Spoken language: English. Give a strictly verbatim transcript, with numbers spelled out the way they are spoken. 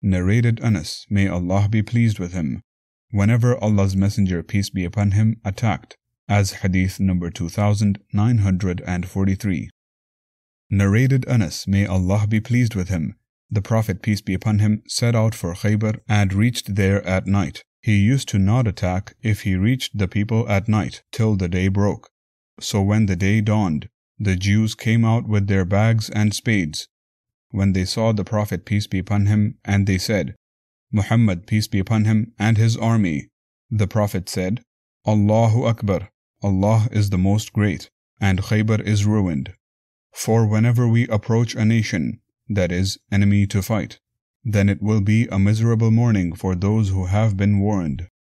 Narrated Anas, may Allah be pleased with him, whenever Allah's Messenger, peace be upon him, attacked, as hadith number two thousand nine hundred forty-three. Narrated Anas, may Allah be pleased with him, the Prophet, peace be upon him, set out for Khaybar and reached there at night. He used to not attack if he reached the people at night till the day broke. So when the day dawned, the Jews came out with their bags and spades. When they saw the Prophet, peace be upon him, and they said, Muhammad, peace be upon him, and his army, the Prophet said, Allahu Akbar, Allah is the most great, and Khaybar is ruined. For whenever we approach a nation, that is, enemy to fight, then it will be a miserable morning for those who have been warned.